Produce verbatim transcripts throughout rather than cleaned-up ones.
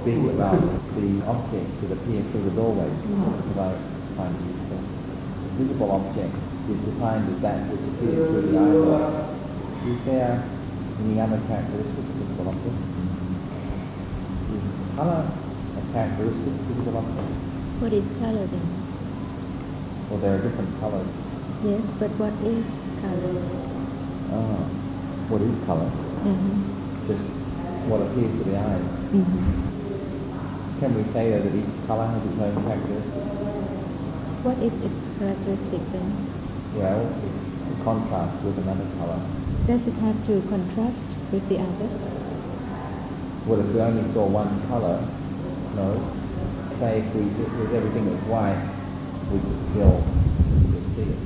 speak about the objects that appear through the doorway, because I find it useful. The visible object is defined as that which appears through the eyeball. Is there any other characteristic of visible object? Is colour a characteristic of visible object? What is color then? Well, there are different colours. Yes, but what is color? Ah, what is colour? Mm-hmm. Just what appears to the eyes. Mm-hmm. Can we say though that each colour has its own characteristic? What is its characteristic then? Well, it's a contrast with another colour. Does it have to contrast with the other? Well, if we only saw one colour, no. Say if we if everything was white, we could still, still see it,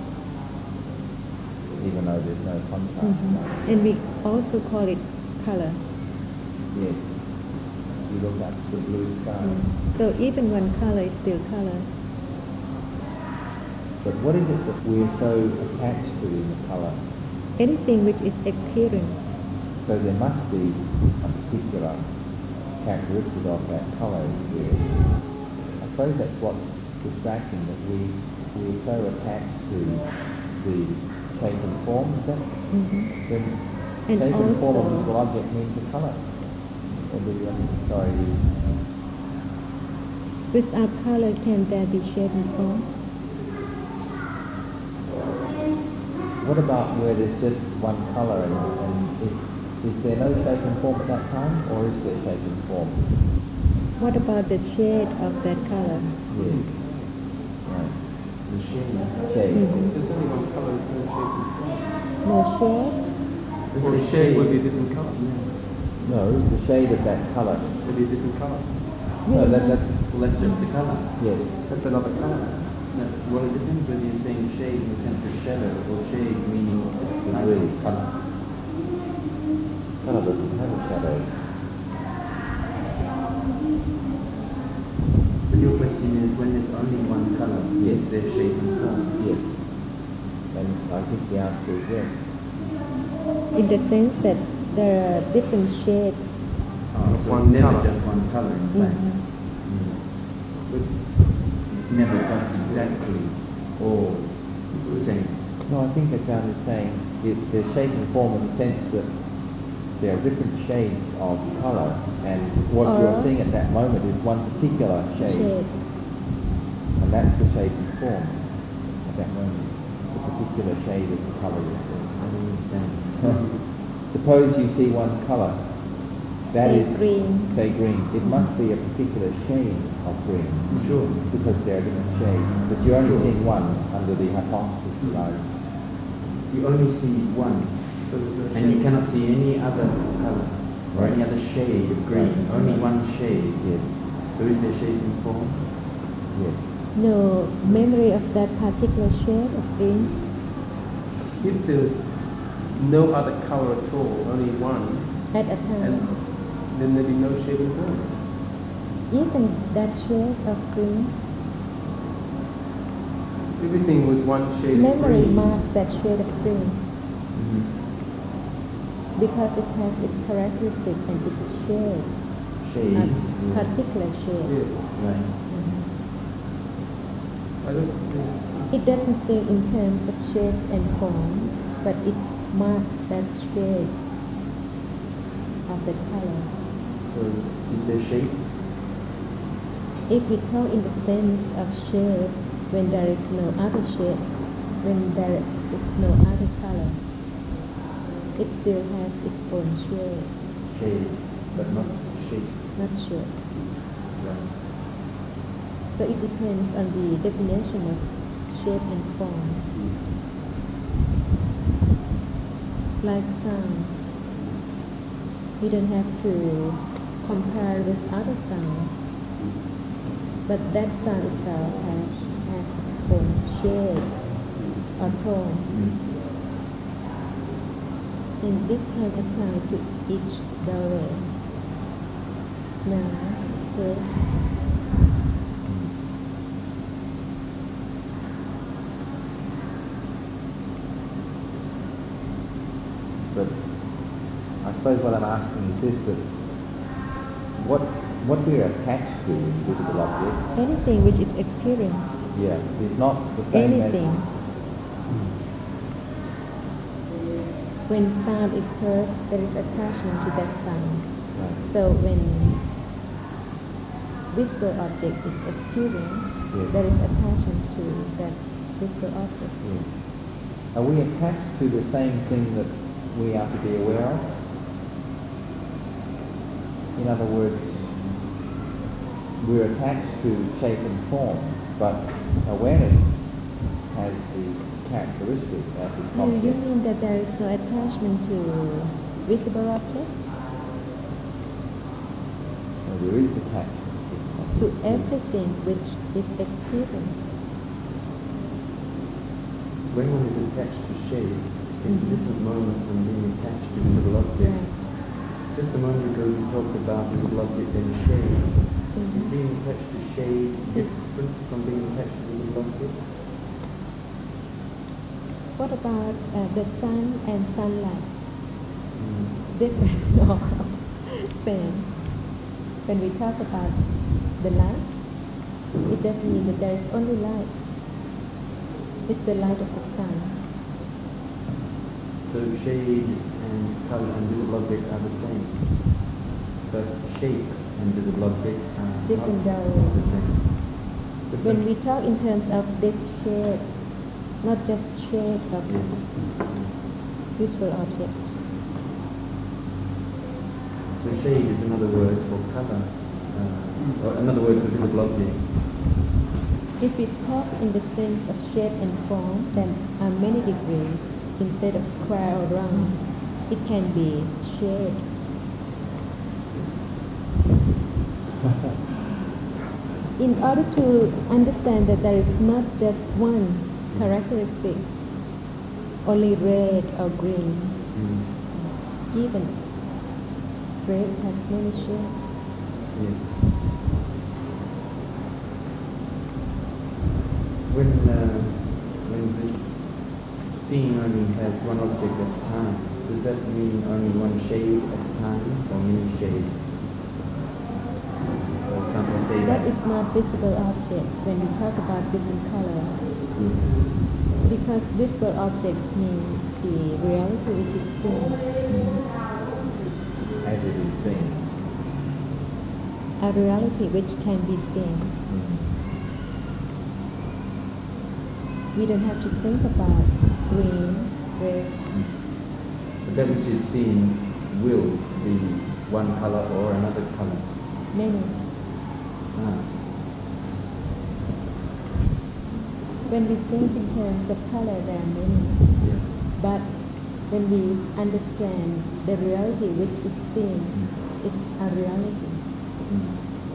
even though there's no contrast. Mm-hmm. And we also call it color. Yes. You look at the blue sky. Mm. So even one color is still color. But what is it that we're so attached to in the colour? Anything which is experienced. So there must be a particular characteristic of that colour experience. I suppose that's what's distracting, that we we're so attached to the shape and form, is that? Mm-hmm. Then And shape and form of also- visible object means the colour. Or do you, sorry, you, Without color, can there be shape and form? what about where there's just one colour and, and is, is there no shape and form at that time, or is there shape and form? What about the shade of that color? Yes. Right. The shade. Shade. Mm-hmm. There's only one colour, there's no shape and form. No shade? Or a shade would be a different colour. No, the shade of that colour. Would be a different colour. No, that, that's, Well, that's just the colour. yes. That's another colour. No, well, it depends whether you're saying shade in the sense of shadow or shade meaning kind of colour. Colour doesn't have a shadow. But your question is when there's only one colour, Yes. is there shape and form? Yes. And I think the answer is yes. In the sense that there are different shades. Oh, so One it's never colour. just one colour in fact. Mhm. But it's never just exactly all the same. No, I think Achan is saying it, there's shape and form in the sense that there are different shades of colour, and what Or- you're seeing at that moment is one particular shade, Shade. and that's the shape and form at that moment, the particular shade of the colour you're seeing. I don't understand. Suppose you see one colour, that Say is, green. say green, it must be a particular shade of green, Sure. because there are different shades, but you're only Sure. seeing one under the hypothesis that You only see one, and you cannot see any other colour or any other shade of green. Right. Only one shade. yes, So is there shape and form? yes. No memory of that particular shade of green. If there's no other color at all, only one, At a and time. then there'd be no shape and form. Even that shade of green, Everything was one shade of memory green. marks that shade of green Mm-hmm. because it has its characteristic and its shade, Shade. a Yes. particular shade. Yeah. Right. I don't think. It doesn't say in terms of shape and form, but it marks that shade of the color. So is there shape? If we talk in the sense of shade, when there is no other shade, when there is no other color, it still has its own shade, Shade, but not shape. not shade. Right. So it depends on the definition of shape and form. Like sound, we don't have to compare with other sounds, but that sound itself has, has its own shade or tone. Mm. And this can apply to each doorway. Smell, taste. But I suppose what I'm asking is this, that what what we are attached to in visible object, Anything which is experienced, yeah, is not the same anything. as... When sound is heard, there is attachment to that sound. Right. So when visible object is experienced, Yes. there is attachment to that visible object. Yeah. Are we attached to the same thing that we are to be aware of? In other words, we're attached to shape and form, but awareness has the characteristic as its Do you object. mean that there is no attachment to visible object? Well, there is attachment To everything which is experienced. When one is attached to shape, it's a Mhm. different moment from being attached to visible object. Right. Just a moment ago you talked about visible object and shade. Is Mhm. being attached to shade different from being attached to visible object? What about uh, the sun and sunlight? Mm. Different? No, same. When we talk about the light, it doesn't mean that there is only light. It's the light of the sun. So shade and color and visible object are the same. But shape and visible object are Different not though. the same. When we talk in terms of this shape, not just shape of Yes. visible object. So shade is another word for color, uh, or another word for visible object. If we talk in the sense of shape and form, then are many degrees. Instead of square or round, it can be shapes. In order to understand that there is not just one characteristic, only red or green, Mm. even red has many shapes. Yes. When uh, when the seeing only has one object at a time, does that mean only one shade at a time, or many shades? Or can't I say that? That is not visible object when we talk about different color. Yes. Because visible object means the reality which is seen, as it is seen. a reality which can be seen. We don't have to think about green, red. But that which is seen will be one color or another color. Many. Ah. When we think in terms of color, there are many. Yeah. But when we understand the reality which is seen, it's a reality, Mm.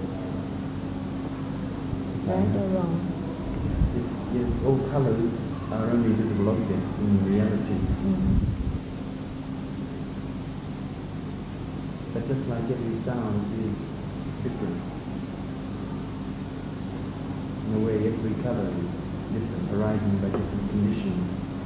right or wrong. Yes, yes, all colors are only visible objects in reality. Mhm. But just like every sound is different, in a way every color is different, arising by different conditions.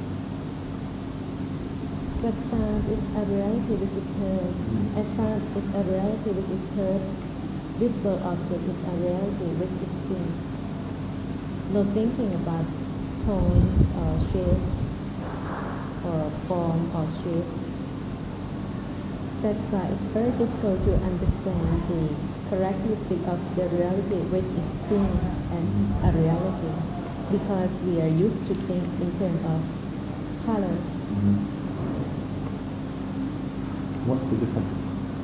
But sound is a reality which is heard. Mm. A sound is a reality which is heard. Visible object is a reality which is seen. No thinking about tones or shapes or form or shape. That's why it's very difficult to understand the characteristic of the reality which is seen as a reality, because we are used to think in terms of colors. Mm-hmm. What's the difference?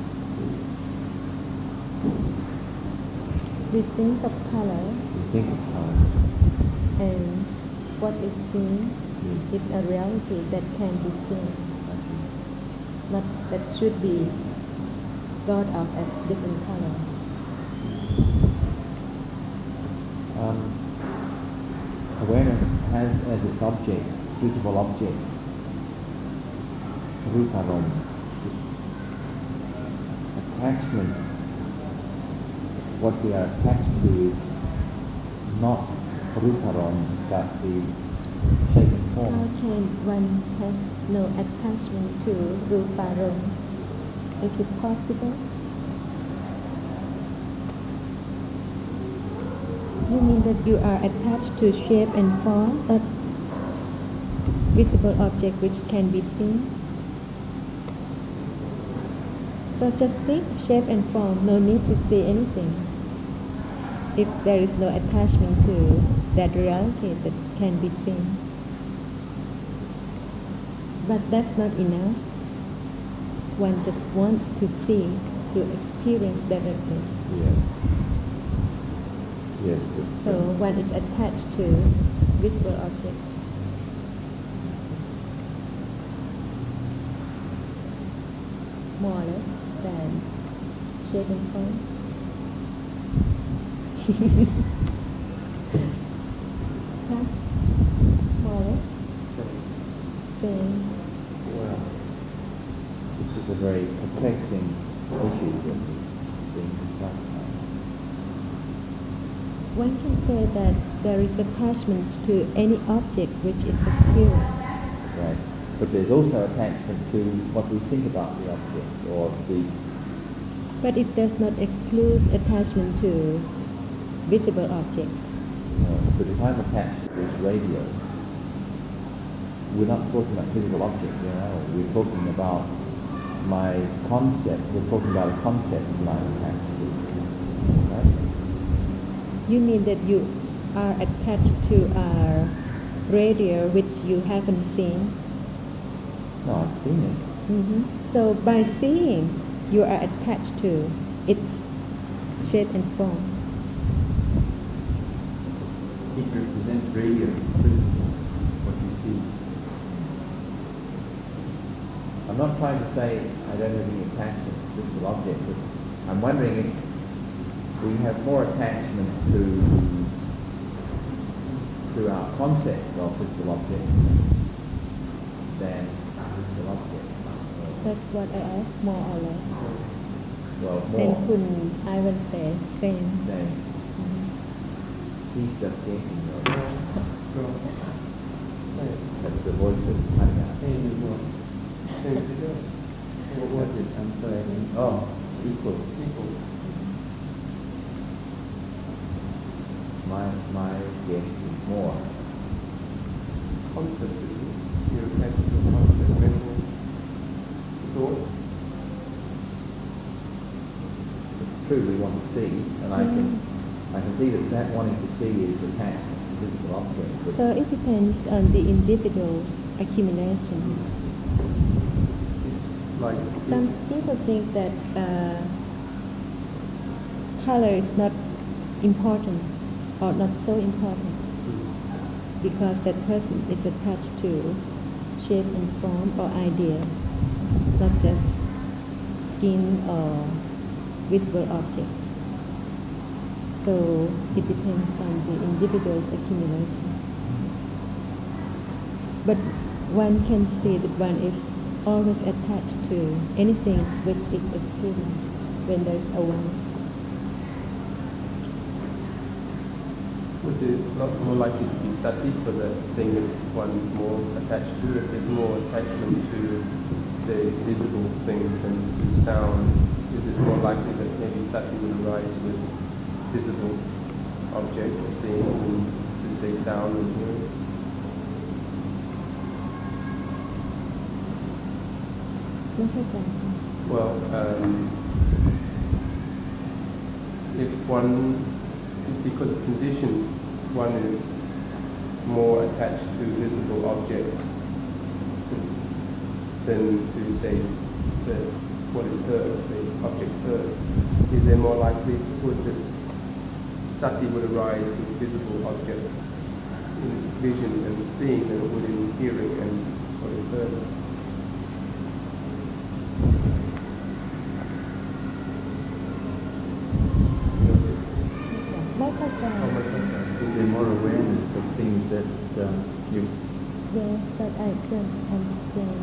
We think of color, You think of color. and what is seen Yes. is a reality that can be seen, Okay. not that should be thought of as different colors. Um, awareness has as its object, visible object, ruparam. Attachment, what we are attached to is not ruparam, but the shape and How form. can one have no attachment to ruparam? Is it possible? You mean that you are attached to shape and form, a visible object which can be seen? So just think shape and form, no need to see anything. If there is no attachment to that reality that can be seen. But that's not enough. One just wants to see, to experience directly. Yeah. Yes. it's, So uh, one is attached to visible objects. More or less than shape and form. Huh? More or less same. Well, this is a very perplexing issue that is being discussed now. One can say that there is attachment to any object which is experienced. Right. But there's also attachment to what we think about the object, or the But it does not exclude attachment to visible objects. you know, but if I'm attached to this radio, we're not talking about physical object, you know, we're talking about my concept, we're talking about a concept that I'm attached to. Right? You mean that you are attached to a radio which you haven't seen? No, I've seen it. hmm So by seeing, you are attached to its shape and form. It represents radio, what you see. I'm not trying to say I don't have any attachment to physical object, but I'm wondering if we have more attachment to to our concept of physical object than physical object. That's what I asked, more or less. Well, And more Kun Ivan said same. than Mhm. he's just thinking of Same. that's the voice of cutting out. Same as what? Same as it is. What was it? I'm sorry. I didn't- Oh, equal. Equal. My my guess is more. Concept, isn't it? You're attached to a concept, mental thought. It's true we want to see, and I can I can see that that wanting to see is attached to physical object. But So it depends on the individual's accumulation. It's like Some people think that uh, color is not important or not so important because that person is attached to shape and form or idea, not just skin or visible object. So it depends on the individual's accumulation. But one can see that one is always attached to anything which is experienced when there is awareness. would it not more likely to be sati for the thing that one is more attached to? If there's more attachment to, say, visible things than to sound, is it more likely that maybe sati would arise with visible object or seeing than to say sound and hearing? Not exactly. Well, um, if one, because of conditions, one is more attached to visible object than to say the what is heard, the object heard. Is there more likelihood that sati would arise with visible object in vision and seeing than it would in hearing and what is heard? Like I said, Is there more awareness of things that uh, you yes, but I don't understand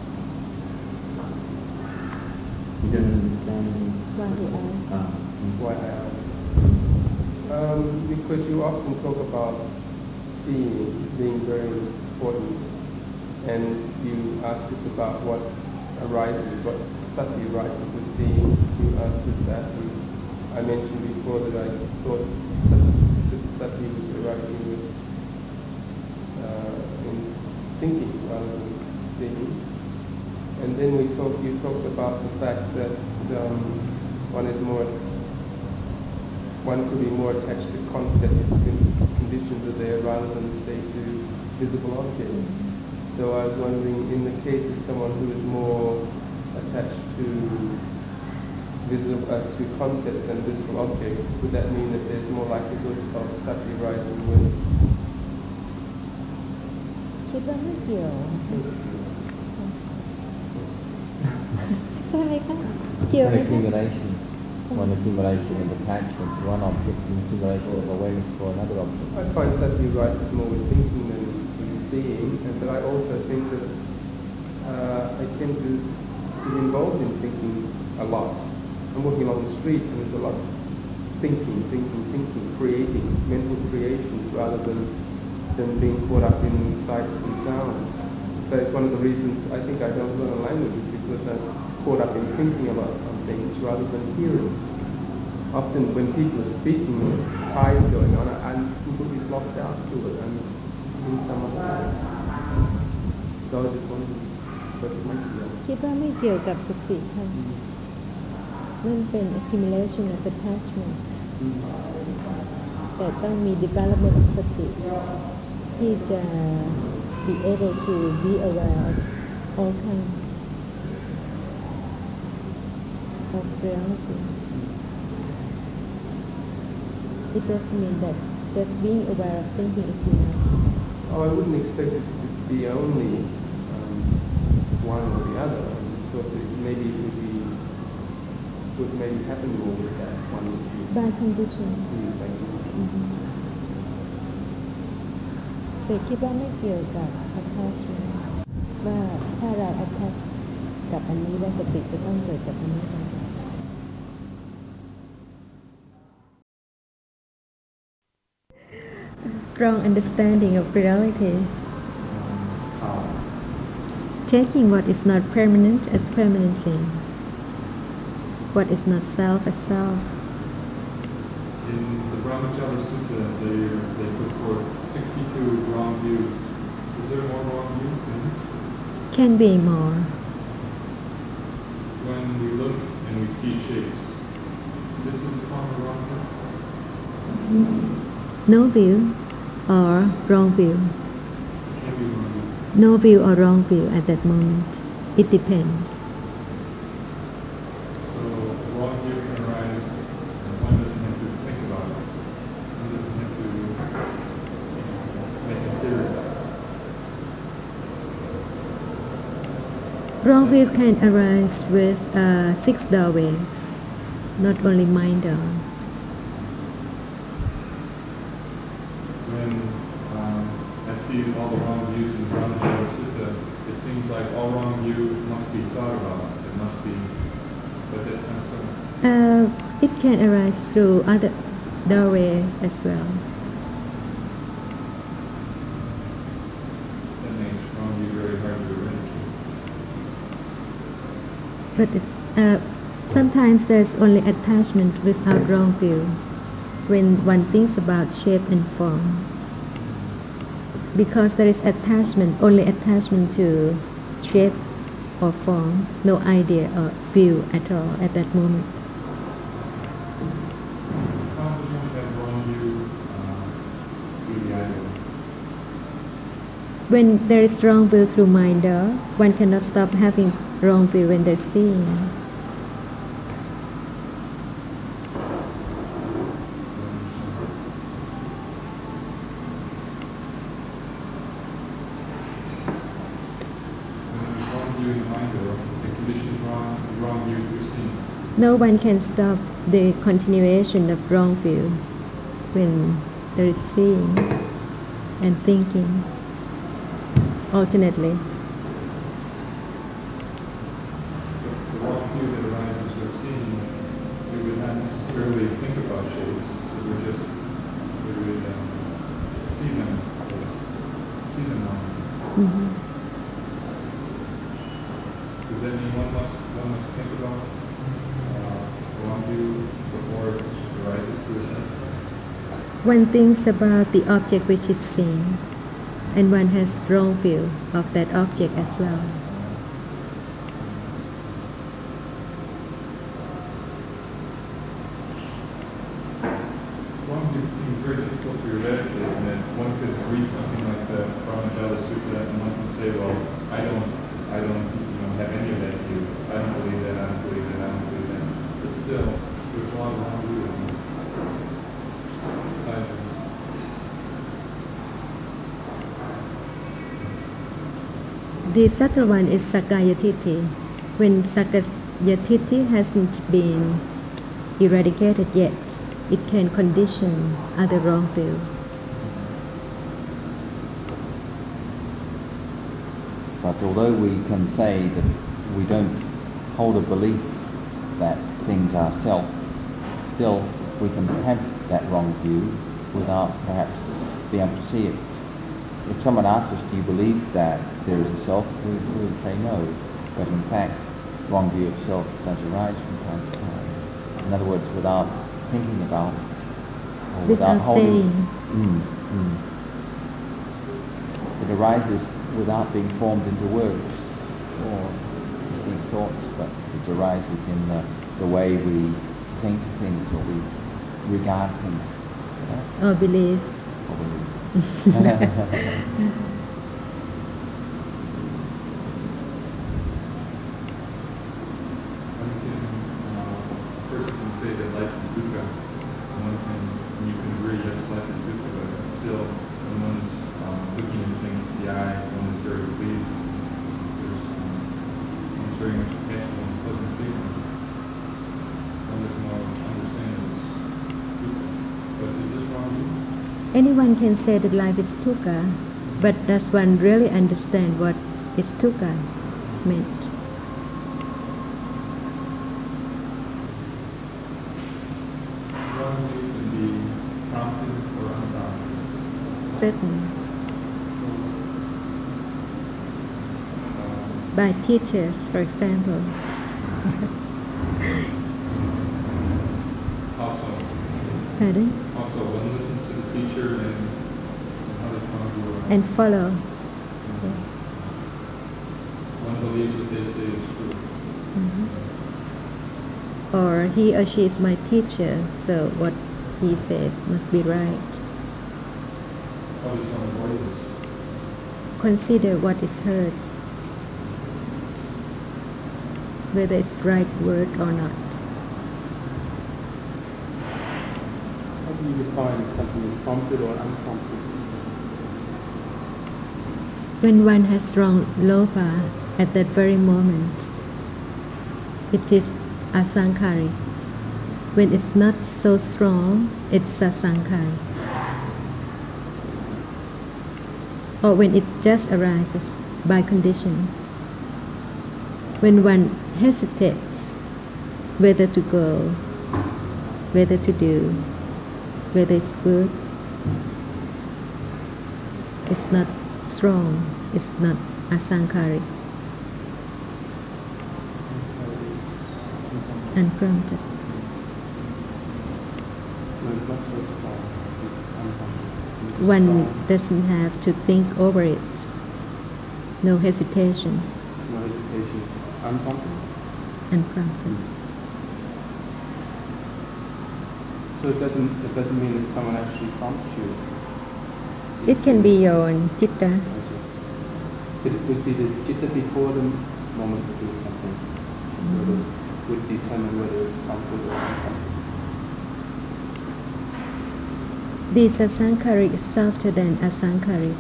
you don't understand? why he asked. Ah, Why I ask? Um, because you often talk about seeing being very important, and you ask us about what arises, what sati arises with seeing. You asked us that, and I mentioned before that I thought sati, sati was arising with uh, in thinking rather than seeing. And then we talk, you talked about the fact that um, one is more, one could be more attached to concept when conditions are there rather than, say, to visible objects. So I was wondering, in the case of someone who is more attached to visible, uh, to concepts than visible objects, would that mean that there's more likelihood of sati arising when? คิดว่าไม่เกี่ยวใช่ไหมคะเกี่ยว An ไหมคะ accumulation, one accumulation of attachment to one object and accumulation of awareness for another object. I find sati arises more with thinking than with seeing, and but I also think that uh, I tend to be involved in thinking a lot. I'm walking along the street and there's a lot of thinking, thinking, thinking, creating, mental creations rather than than being caught up in sights and sounds. So it's one of the reasons I think I don't learn a language is because I'm caught up in thinking about on things rather than hearing. Often when people are speaking, eyes going on, I'm completely blocked out to it. I'm in some other place. So I was just wondering what it might be. คิดว่าไม่เกี่ยวกับสติค่ะนั่นเป็น accumulation of attachment แต่ต้องมี development of สติที่จะ be able to be aware of all kinds of reality. It doesn't mean that just being aware of thinking is enough. Oh, I wouldn't expect it to be only um, one or the other. I just thought that maybe it would be would maybe happen more with that one or two. By condition. Mm, by condition. แต่คิดว่าไม่เกี่ยวกับ attachment ว่าถ้าเรา attach กับอันนี้ว่าสติจะต้องเกิดกับอันนี้ได้ Strong understanding of realities. Taking what is not permanent as permanent thing. What is not self as self. In the Brahmacharya Sutta, they, they put forth sixty-two wrong views. Is there more wrong views than this? Can be more. When we look and we see shapes, this is the form of wrong view? No view or wrong view. Can be wrong view. No view or wrong view at that moment. It depends. So wrong view can arise, and one doesn't have to think about it. One doesn't have to make a theory about it. Wrong view can arise with uh, six doorways, not only mind door. When um, I see all the wrong views in the Brahmacharya Sutta, it seems like all wrong view must be thought about. It must be, but that kind of stuff. Uh, it can arise through other doorways as well. That makes wrong view very hard to arrange. But it, uh, sometimes there's only attachment without wrong view when one thinks about shape and form. Because there is attachment, only attachment to shape or form, no idea or view at all at that moment. How does one have wrong view uh, through the idea? When there is wrong view through mind door, one cannot stop having wrong view when they're seeing. No one can stop the continuation of wrong view when there is seeing and thinking alternately. The wrong view that arises with seeing, we would not necessarily think about shapes. We would just we would um, see them, see them on. Mm-hmm. Does that mean one must one must think about uh, wrong view before it arises to a sense? One thinks about the object which is seen, and one has wrong view of that object as well. One could seem very difficult to eradicate, and that one could read something like the Brahmajala Sutta, and one can say, well, I don't, I don't, you know, have any of that view. I don't believe that. I don't believe that. I don't believe that. But still, there's a lot of wrong view in it. Besides that. The subtle one is Sakkaya Titti. When Sakkaya Titti hasn't been eradicated yet, it can condition other wrong view. But although we can say that we don't hold a belief that things are self, still we can have that wrong view without perhaps being able to see it. If someone asks us, do you believe that there is a self, we we would say no. But in fact, wrong view of self does arise from time to time. In other words, without thinking about or without Without holding. saying. Mm, mm. It arises without being formed into words or distinct thoughts, but it arises in the, the way we think things or we regard things. Yeah? Or believe. Or believe. One can, uh, a person can say that life is dukkha. One can, and you can agree, yes, life is dukkha, but still, when one's um, looking at things with the eye, one is very pleased. There's, um, one's very much attached and pleasant feeling. One doesn't always understand this dukkha. But is this wrong? Anyone can say that life is dukkha, but does one really understand what is dukkha meant? Wrong view can be prompted or unprompted. Certain. Um, By teachers, for example. also, Pardon? also, one listens to the teacher and others come to And follow. one believes what they say is true. Mhm. Or he or she is my teacher, so what he says must be right. Others don't avoid this. Consider what is heard, whether it's right word or not. How do you define if something is prompted or unprompted? When one has wrong lopa at that very moment, it is asankhari. When it's not so strong, it's sasankhari. Or when it just arises by conditions. When one hesitates whether to go, whether to do, whether it's good, it's not strong, it's not asankhari, unprompted. No, it's not so strong. It's unprompted. It's One strong. doesn't have to think over it. No hesitation, No hesitation. It's unprompted. unprompted. So it doesn't it doesn't mean that someone actually prompts you. It can be your own citta. I see. But it would be the citta before the moment of doing something. Whether would determine whether it's prompted or unprompted. The sasankhari is softer than asankhari.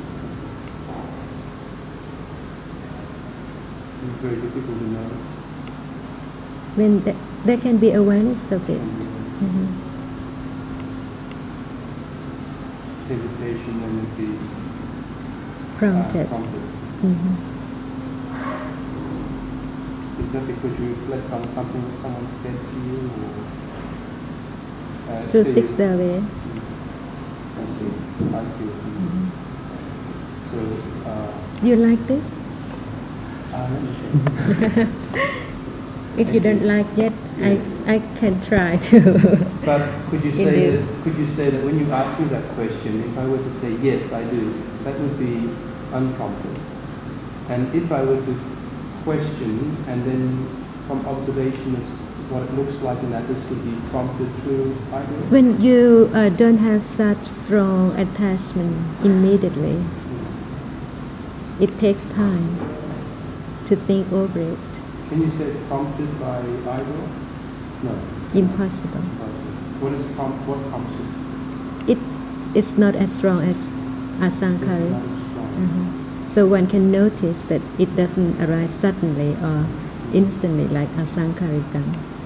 It's very difficult to know. When th- there can be awareness of it. And, uh, Mhm. hesitation then would be uh, Prompted. prompted. Mhm. Is that because you reflect on something that someone said to you or uh, Through say- six days. I see. I see what you mean. So uh, You like this? uh, let me see. If you don't like yet, Yes. I, I can try to. But could you say Induce. that, could you say that when you ask me that question, if I were to say yes, I do, that would be unprompted. And if I were to question and then from observation of s- what it looks like in that, this would be prompted through I do. When you uh, don't have such strong attachment immediately, it takes time to think over it. Can you say it's prompted by I will? No. Impossible. What is prompt? What prompts it? It is not as strong as It's asankari. not as strong. Mhm. So one can notice that it doesn't arise suddenly or instantly like asankarika.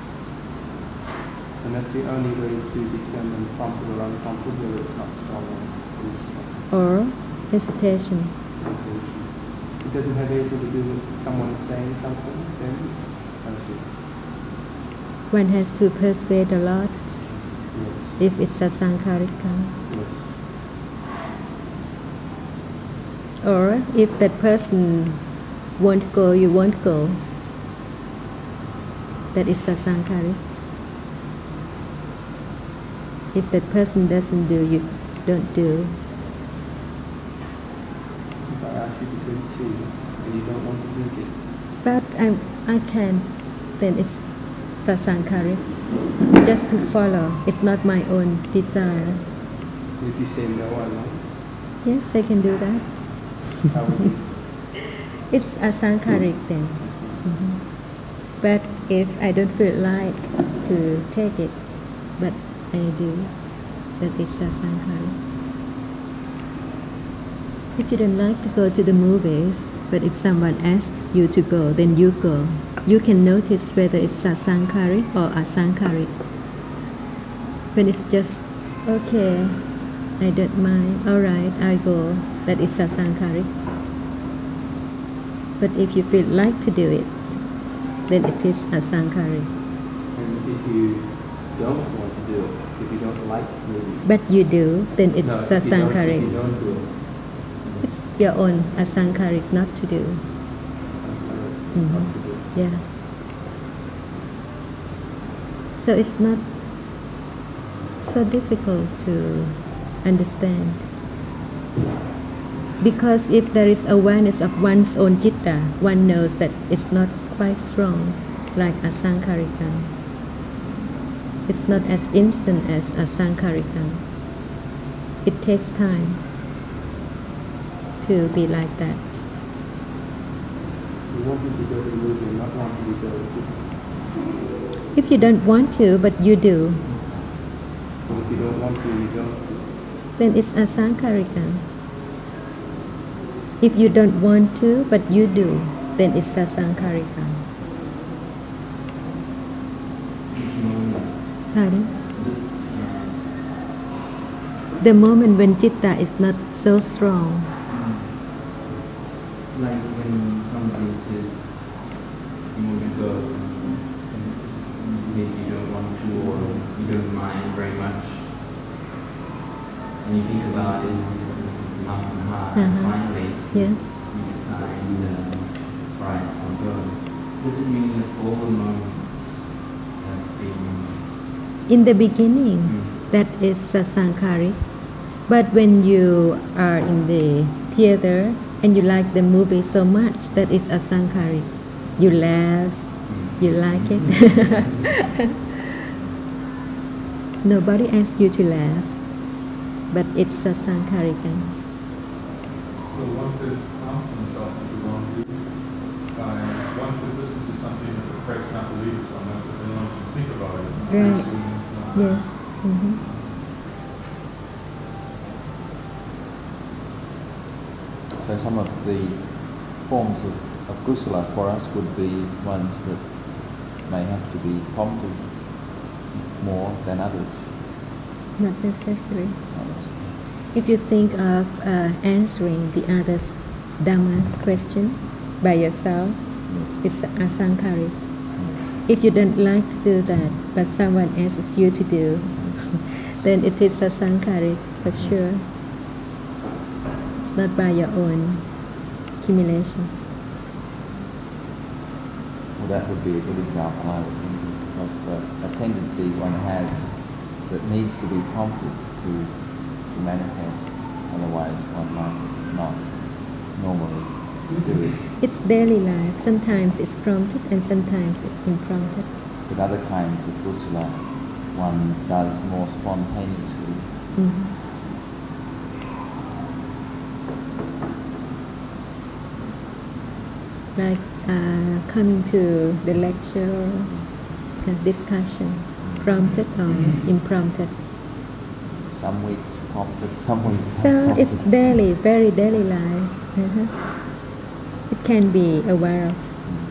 And that's the only way to determine prompted or unprompted, whether it's not strong or it's strong. Or hesitation. It doesn't have anything to do with someone saying something, then I see. One has to persuade a lot Yes. if it's asankarika. Yes. Or if that person won't go, you won't go. That is asankari. If that person doesn't do, you don't do. If I ask you to drink tea and you don't want to drink it, But I, I can, then it's sasankari. Just to follow. It's not my own desire. so if you say no, I won't, Yes, I can do that. how would you? It's asankarik then. Mhm. But if I don't feel like to take it, but I do, that is asankarik. If you don't like to go to the movies, but if someone asks you to go, then you go. You can notice whether it's sasankari or asankarik. When it's just, okay, I don't mind, alright, I go, that is sasankari. But if you feel like to do it, then it is asankari. And if you don't want to do it, if you don't like movies, But you do, then it's no, if you don't- If you sasankari. don't do it, It's your own asankarik not to do. uh, Mhm. not to do it. Yeah. So it's not so difficult to understand. Because if there is awareness of one's own citta, one knows that it's not quite strong like asankarika. It's not as instant as asankarika. It takes time to be like that. You want me to go to the movie and not want to go to the If you don't want to, but you do, And if you don't want to, you don't. then it's asankarika. If you don't want to, but you do, then it's sasankarika. Pardon? The moment when citta is not so strong. Like when somebody says you want to go, and maybe you don't want to or you don't mind very much, and you think about it half and half, and Uh-huh. finally Yeah. you decide, uh, right, I'll go. Does it mean that all the moments have been... In the beginning, Mm. that is sasankari. But when you are in the theater and you like the movie so much, that is asankari. You laugh, you like it. Nobody asks you to laugh, but it's sasankarika. So one could prompt himself to do wrongdoing by, one could listen to something that perhaps not believe it so much, but then one can think about it. Right. Uh, Yes. Mhm. So some of the forms of, of kusala for us would be ones that may have to be prompted more than others. Not necessary. If you think of uh, answering the other's Dhamma's question by yourself, it's asankari. If you don't like to do that, but someone asks you to do, then it is sasankari for sure. It's not by your own accumulation. We So that would be a good example, I would think, of uh, a tendency one has that needs to be prompted to, to manifest. Otherwise, one might not normally do it. It's daily life. Sometimes it's prompted and sometimes it's impromptu. With other kinds of kusala, one does more spontaneously. Mhm. Like uh, coming to the lecture or a discussion, prompted or impromptu. Some weeks prompted, some weeks So not it's prompted. daily, very daily life. Uh-huh. It can be aware of.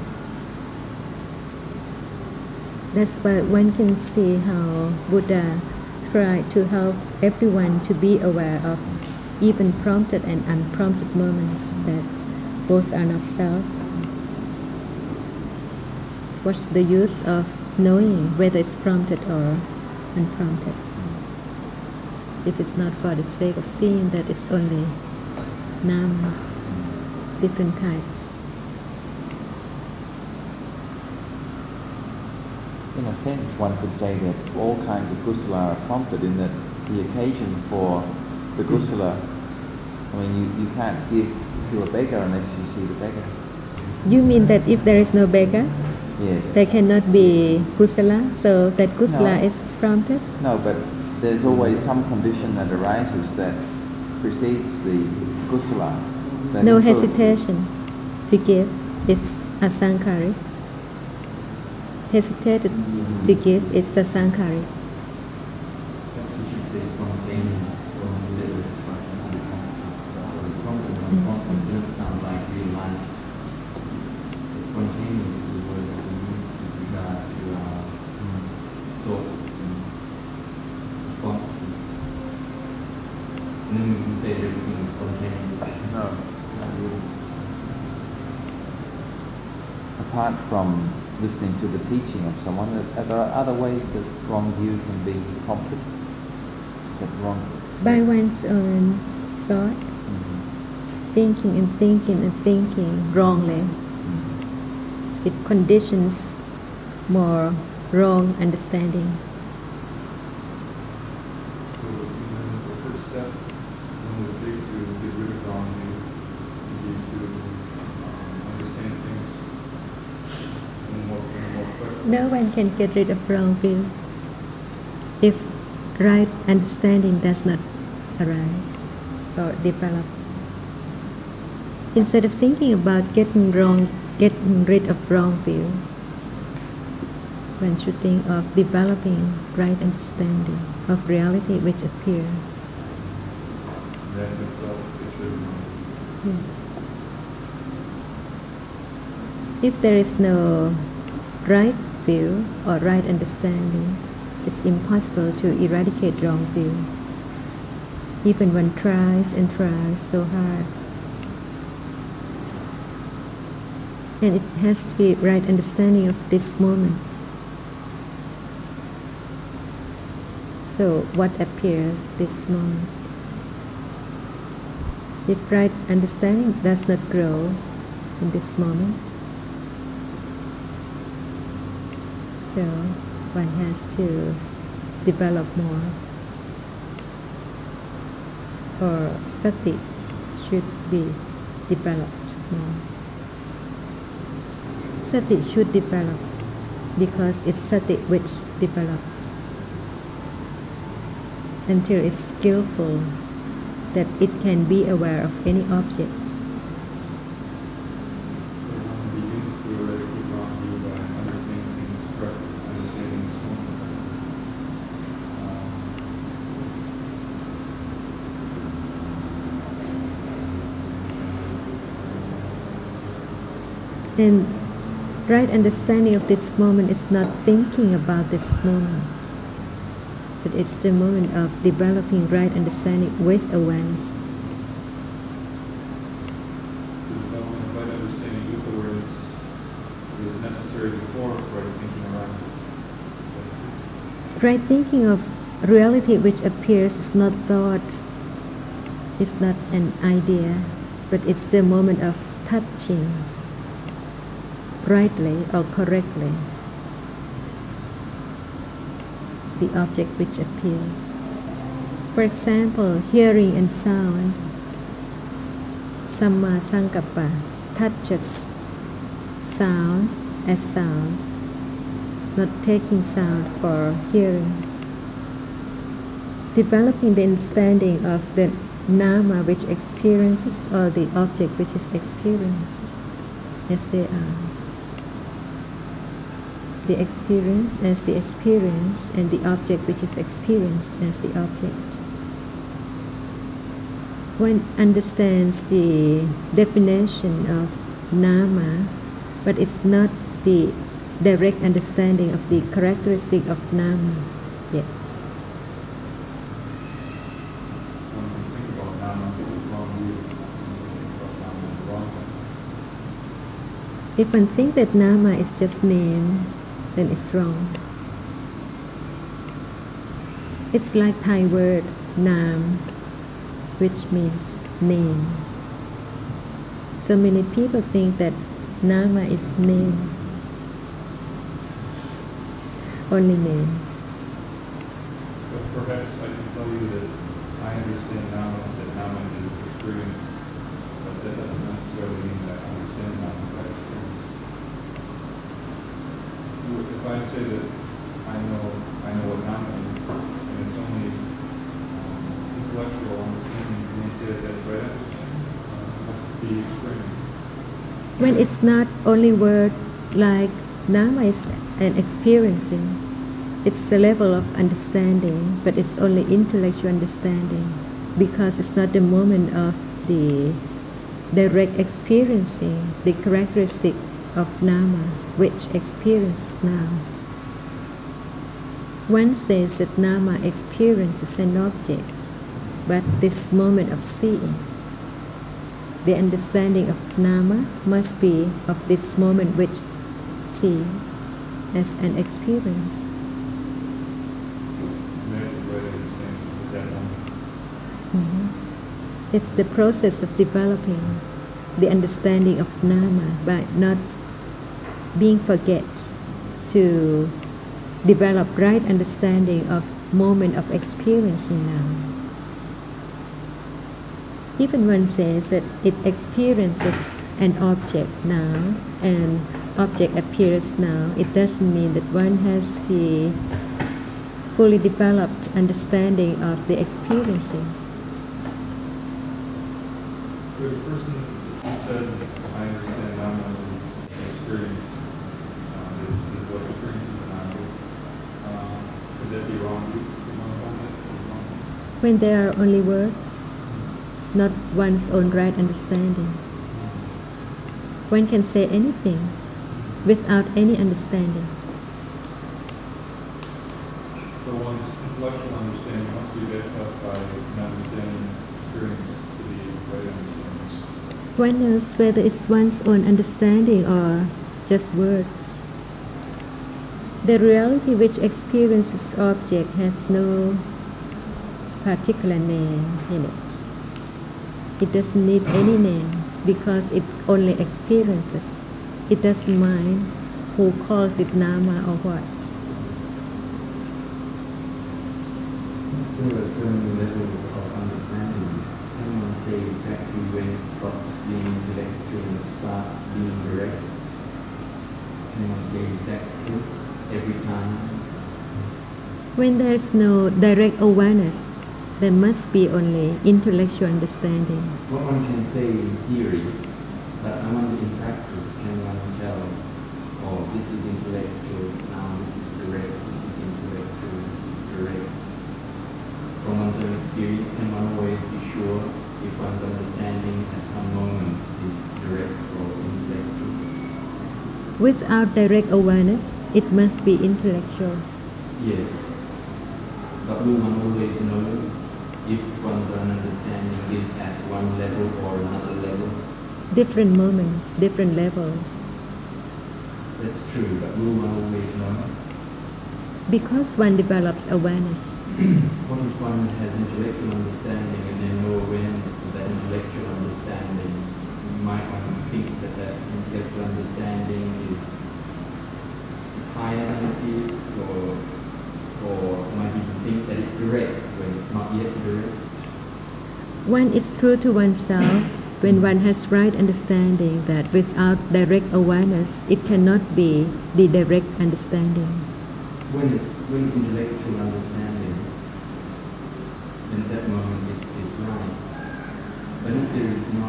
That's why one can see how Buddha tried to help everyone to be aware of even prompted and unprompted moments, that both are not self. What's the use of knowing whether it's prompted or unprompted if it's not for the sake of seeing that it's only nama, different types? In a sense, one could say that all kinds of kusala are prompted in that the occasion for the kusala, I mean, you, you can't give to a beggar unless you see the beggar. You mean that if there is no beggar, Yes. there cannot be kusala, so that kusala No. is prompted? No, but there's always some condition that arises that precedes the kusala. That No influences. hesitation to give is asankari. Hesitated to give is sasankari. You should say spontaneous instead of unprompted. Prompted and unprompted doesn't sound like real life. Spontaneous is the word that we use with regard to our thoughts and responses. And then we can say that everything is spontaneous. No. Not really. Apart from listening to the teaching of someone, are there other ways that wrong view can be prompted? That wrong. By one's own thoughts, Mhm. thinking and thinking and thinking wrongly, Mhm. it conditions more wrong understanding. So, then the first step, one would take to get rid of wrong view, would be to um, understand things in a more, in a more correct way. No one can get rid of wrong view if right understanding does not arise or develop. Instead of thinking about getting wrong, getting rid of wrong view, one should think of developing right understanding of reality which appears. That in itself gets rid of wrong view. Yes. If there is no right view or right understanding, it's impossible to eradicate wrong view. Even one tries and tries so hard. And it has to be right understanding of this moment. So what appears this moment? If right understanding does not grow in this moment, so one has to develop more, or sati should be developed more. Sati should develop because it's sati which develops until it's skillful that it can be aware of any object. So one begins to eradicate wrong view by understanding things correctly, understanding this moment. And right understanding of this moment is not thinking about this moment, but it's the moment of developing right understanding with awareness. The development of right understanding with awareness is necessary before right thinking around it. Right thinking of reality which appears is not thought, it's not an idea, but it's the moment of touching rightly or correctly the object which appears. For example, hearing and sound, Samma Sankappa touches sound as sound, not taking sound for hearing. Developing the understanding of the nama which experiences or the object which is experienced as they are. The experience as the experience and the object which is experienced as the object. One understands the definition of nama, but it's not the direct understanding of the characteristic of nama yet. When we think about nama, it's wrong view. When we think about nama, it's wrong thing. If one thinks that nama is just name, then it's wrong. It's like Thai word nam, which means name. So many people think that nama is name, only name. But perhaps I can tell you that I understand nama, that nama is experience, but that doesn't necessarily mean that I understand nama by experience. If I say that I know, I know what nama is, and it's only um, intellectual understanding, can you say that that's right understanding? Uh, it must be experience. When it's not only word like nama is an experiencing, it's a level of understanding, but it's only intellectual understanding because it's not the moment of the direct experiencing the characteristic of nama which experiences now. One says that nama experiences an object, but this moment of seeing, the understanding of nama must be of this moment which sees as an experience. That's the right understanding of that moment. Mhm. It's the process of developing the understanding of nama by not being forget to develop right understanding of moment of experiencing now. Even one says that it experiences an object now and object appears now, it doesn't mean that one has the fully developed understanding of the experiencing. For the person who said, I understand nama is experience, uh, is, is what experience is nama, uh, could that be wrong? Do you want to hold that? Is it wrong? When there are only words, not one's own right understanding, one can say anything without any understanding. So one's intellectual understanding must be backed up by an understanding experience to be right understanding. One knows whether it's one's own understanding or just words. The reality which experiences object has no particular name in it. It doesn't need any name because it only experiences. It doesn't mind who calls it nama or what. There are certain levels of understanding. Can one say exactly when it stops being intellectual and starts being direct? Can one say exactly every time? When there is no direct awareness, there must be only intellectual understanding. What one can say in theory, but I wonder in practice, can one tell, oh, this is intellectual, now this is direct, this is intellectual, this is direct. From one's own experience, can one always be sure if one's understanding at some moment is direct or intellectual? Without direct awareness, it must be intellectual. Yes. But will one always know if one's own understanding is at one level or another level? Different moments, different levels. That's true, but will one always know? Because one develops awareness. What if one has intellectual understanding and then no awareness of that intellectual understanding? Might one think that that intellectual understanding is One is true to oneself when one has right understanding that without direct awareness, it cannot be the direct understanding. When it's, when it's intellectual understanding, then at that moment it, it's right. But if there is not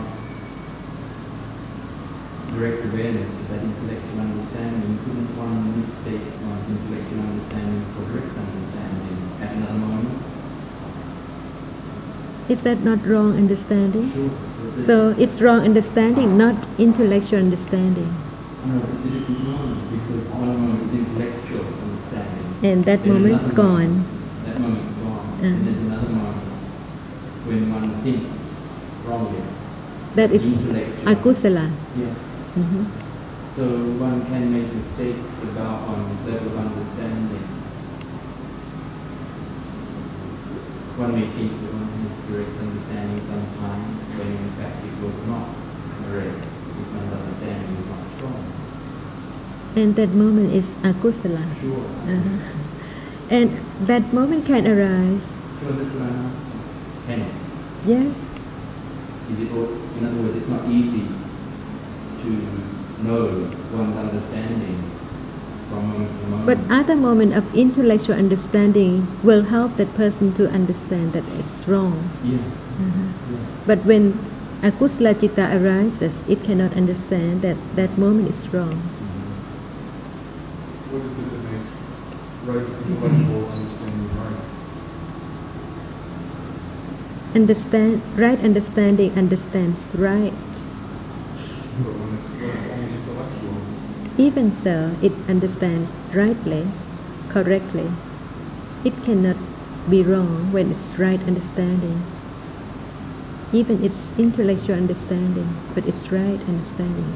direct awareness of that intellectual understanding, couldn't one mistake one's intellectual understanding for direct understanding at another moment? Is that not wrong understanding? Sure. So it's wrong understanding, not intellectual understanding. No, it's a different moment because one moment is intellectual understanding. And that Then moment's another gone. Moment, that moment's gone. Uh. And there's another moment when one thinks wrongly. That is Intellectual. akusala. Yeah. Mhm. So one can make mistakes about one's level of understanding. One may think that one has direct understanding sometimes when in fact it was not correct, if one's understanding is not strong. And that moment is akusala. Sure. Uh-huh. And that moment can arise. Sure, that's what I'm asking. Can it? Yes. Is it, all- in other words, it's not easy to know one's understanding from moment to moment. But other moment of intellectual understanding will help that person to understand that it's wrong. Yeah. Uh-huh. Yeah. But when akusala citta arises, it cannot understand that that moment is wrong. What is it that makes right intellectual understanding right? Understand right understanding understands right. But when it's, when it's only intellectual, Even so, it understands rightly, correctly. It cannot be wrong when it's right understanding. Even it's intellectual understanding, but it's right understanding.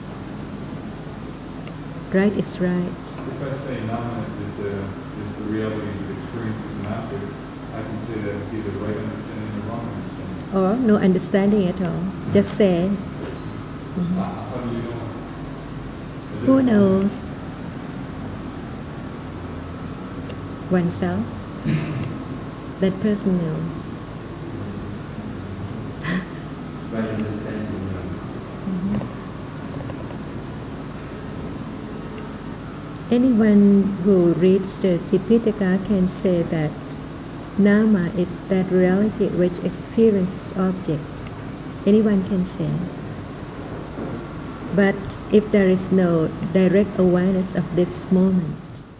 Right is right. if I say nama is the, is the reality that experiences an object, I can say that it's either right understanding or wrong understanding. Or no understanding at all. Just say, Uh, How do you know? The who difference? knows oneself? That person knows. Right understanding knows. Anyone who reads the Tipitaka can say that Nama is that reality which experiences object. Anyone can say. But if there is no direct awareness of this moment,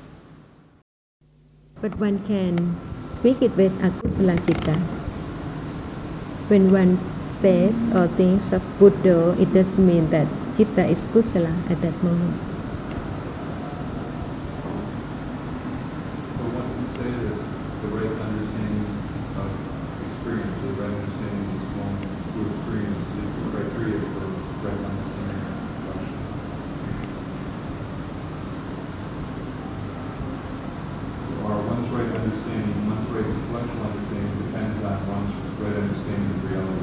but one can speak it with akusala citta. When one says or thinks of Buddha, it doesn't mean that citta is kusala at that moment. So one can say that the right understanding of experience, the right understanding of this moment through experience is the criteria for right understanding of reflection. Or one's right understanding, one's right intellectual understanding depends on one's right understanding of reality.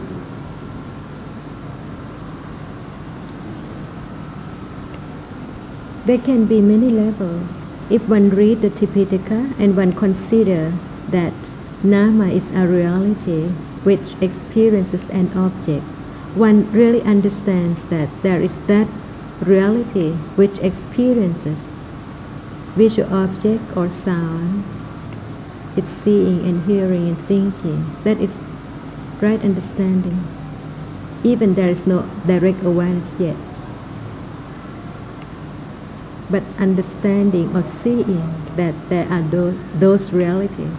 There can be many levels. If one read the Tipitaka and one consider that Nama is a reality which experiences an object, one really understands that there is that reality which experiences visual object or sound. It's seeing and hearing and thinking. That is right understanding. Even there is no direct awareness yet. But understanding or seeing that there are those, those realities.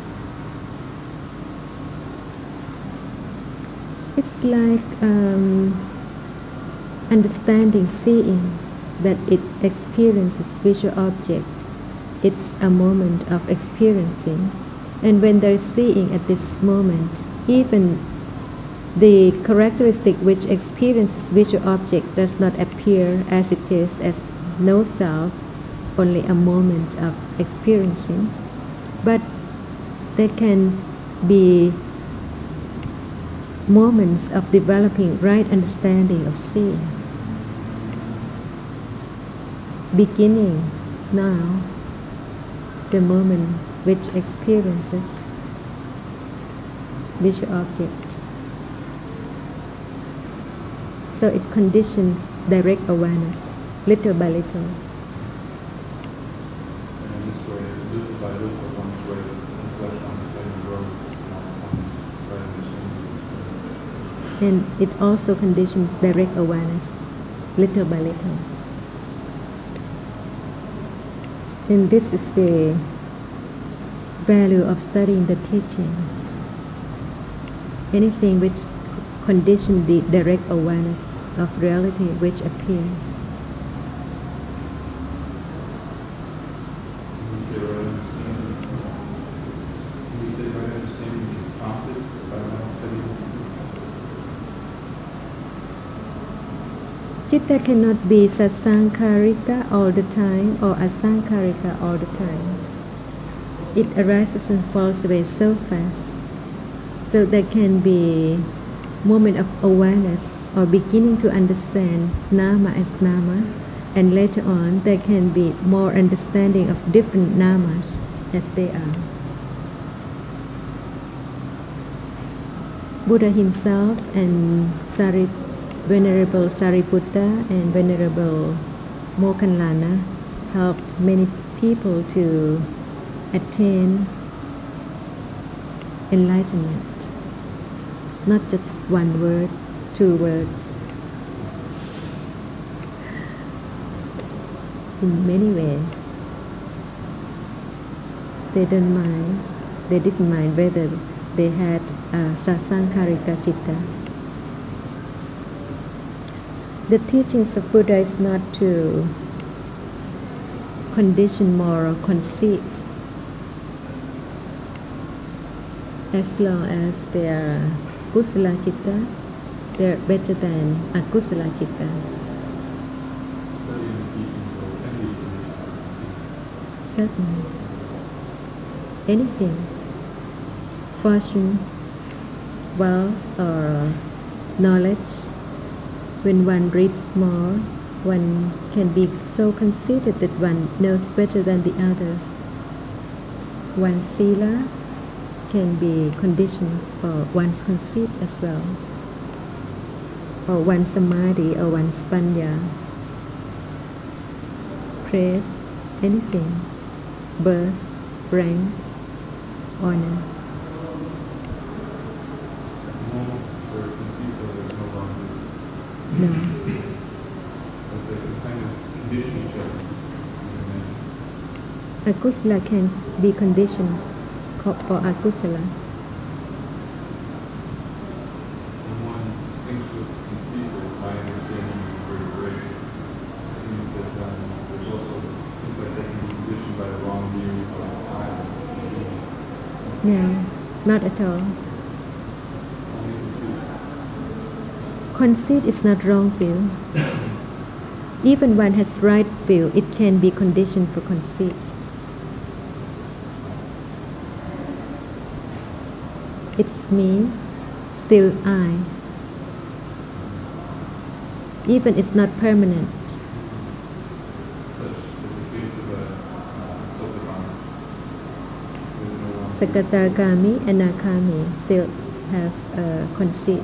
It's like um, understanding, seeing that it experiences visual object. It's a moment of experiencing. And when there is seeing at this moment, even the characteristic which experiences visual object does not appear as it is as no self, only a moment of experiencing. But there can be moments of developing right understanding of seeing. Beginning now, the moment which experiences visual object. So it conditions direct awareness, little by little. And in this way, little by little, one's way, intellectual understanding grows, one's way understanding. And it also conditions direct awareness, little by little. And this is the value of studying the teachings. Anything which conditions the direct awareness of reality which appears. When we say right understanding, when we say right understanding, is prompted by one study. Citta cannot be sasankarika all the time or asankarika all the time. It arises and falls away so fast. So there can be moment of awareness or beginning to understand nama as nama, and later on there can be more understanding of different namas as they are. Buddha himself and Sarip, Venerable Sariputta and Venerable Moggallana helped many people to attain enlightenment. Not just one word, two words. In many ways, they don't mind, they didn't mind whether they had uh, sasankarika citta. The teachings of Buddha is not to condition moral conceit. As long as they are kusala citta, they are better than akusala citta. Studying the teachings of any Certainly. Anything. Fortune, wealth, or knowledge. When one reads more, one can be so conceited that one knows better than the others. One's sila can be conditions for one's conceit as well, or one's samadhi or one's panya. Praise, anything, birth, rank, honor. moment where conceit is no longer, No. but they can kind of condition each other. And Akusala can be conditioned co- for akusala. when one thinks with conceit that my understanding is very great, it seems that um, there's also things like that can be conditioned by the wrong view of time. No, not at all. Only conceit. Conceit is not wrong view. Even one has right view, it can be conditioned for conceit. It's me, still I. Even it's not permanent. Such is the case of a uh, Sotapanna. There's no wrong view. Sakatagami and Nakami still have a conceit.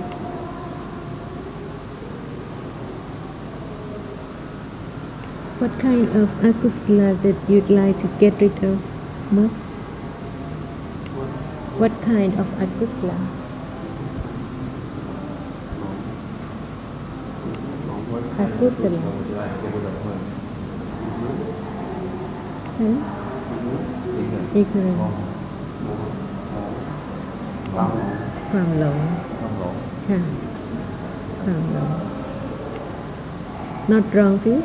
What kind of akusala that you'd like to get rid of most? What kind of akusala? Akusala. Huh? Ignorance. ความหลงความหลงค่ะ ความหลง Not wrong view?